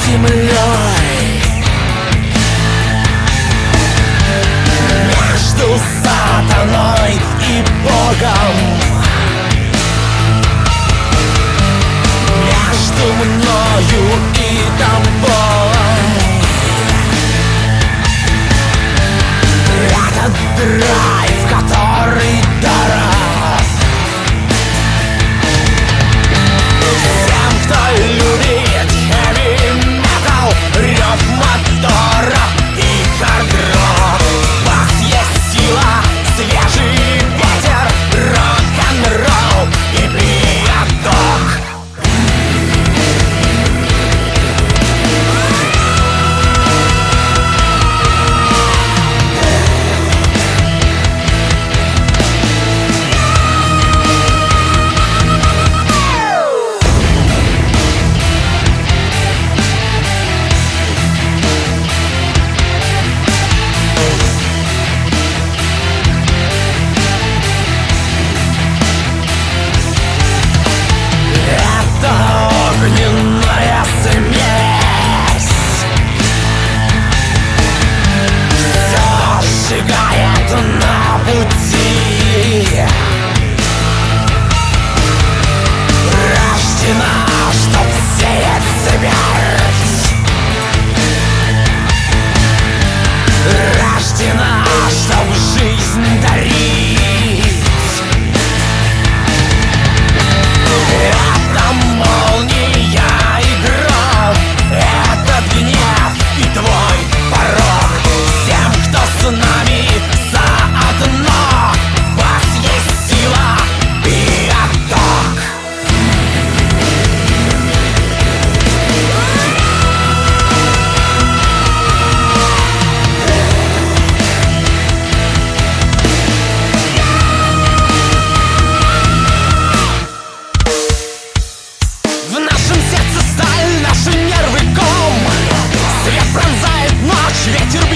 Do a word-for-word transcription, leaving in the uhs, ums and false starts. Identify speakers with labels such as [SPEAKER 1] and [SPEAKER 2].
[SPEAKER 1] землей, между сатаной и Богом, между мною и тобой. Этот драйв, который дорог всем, кто любит хэви-метал, рев мотора и хард-рок. В вас есть сила, свежий ветер, рок-н-ролл и прияток. Огненная смесь все сжигает на пути, рождена, чтоб сеять смерть, рождена, чтоб жизнь дарить. Это молния и гром, этот гнев и твой порог. Всем, кто с нами заодно, в вас есть сила и отток. В нашем сердце сталь, наши нервы ком. Свет пронзает ночь, ветер